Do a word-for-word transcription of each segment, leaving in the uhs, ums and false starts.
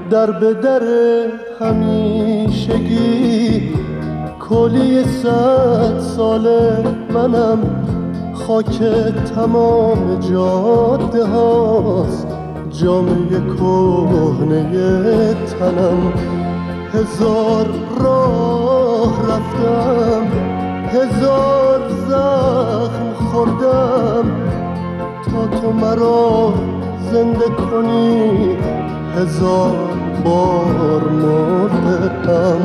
در به در همیشگی کلی صد ساله منم، خاک تمام جاده هاست جامعه کهنه تنم. هزار راه رفتم، هزار زخم خوردم تا تو مرا زنده کنی، هزار بار مردم.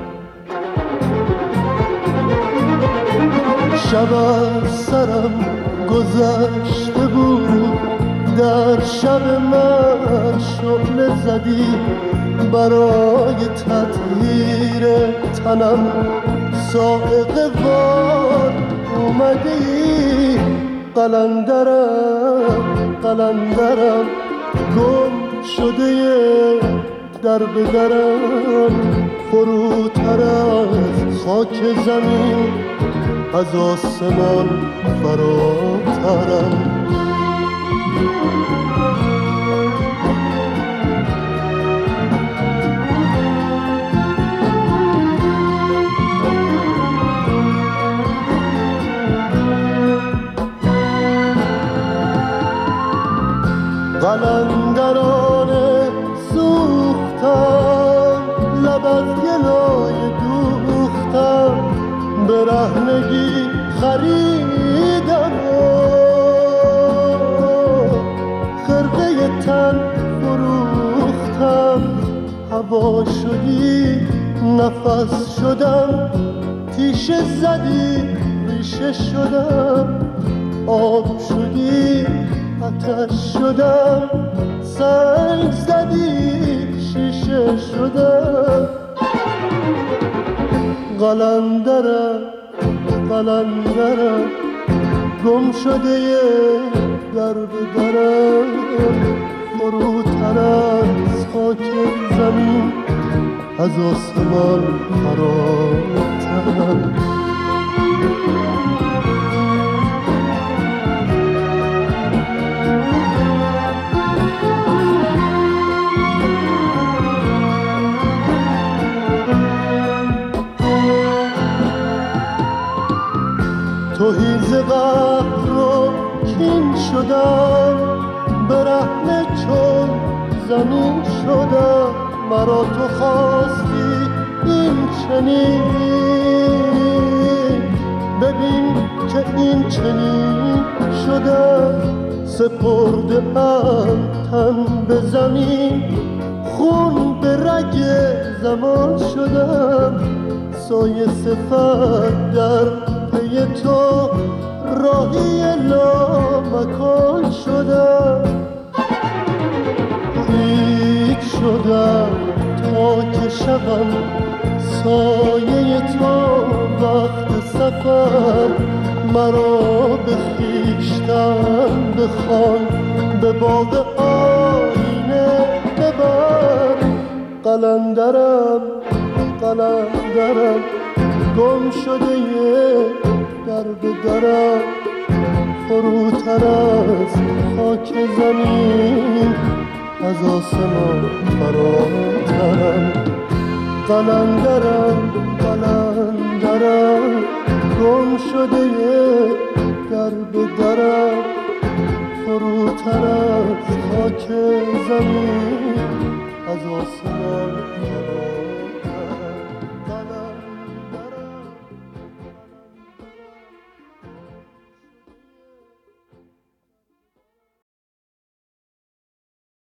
شب از سرم گذشته بود، در شب من شعله زدی برای تطهیر تنم. صاعقه وار اومدی، قلندرم قلندرم گم شده در به درم. فروتر از خاک زمین از آسمان فراترم. قلندرانه سوختم، لب از گلای دوختم، برهنگی خریدم و خرقه تن فروختم. هوا شدی نفس شدم، تیشه زدی ریشه شدم. آب شدی آتش شدم، سنگ زدی شیشه شدم. قلندرم قلندرم گم شده در به درم. فروتر از خاک زمین از آسمان فراترم. توهی ز قهر رو کین شدم، برهنه چون زمین شدم. مرا تو خواستی این چنین، ببین که این چنین شدم. سپرده ام تن به زمین، خون به رگ زمان شدم. سایه صفت در پی تو راهی لامکان شدم. هیچ شدم تا که شبم سایه تو وقت سفر. مرا به خویشتن بخوان، به باغ آینه ببر. قلندرم قلندرم گم شده در به درم. فروتر از خاک زمین از آسمان فراترم. قلندرم قلندرم گم شده در به درم. فروتر از خاک زمین از آسمان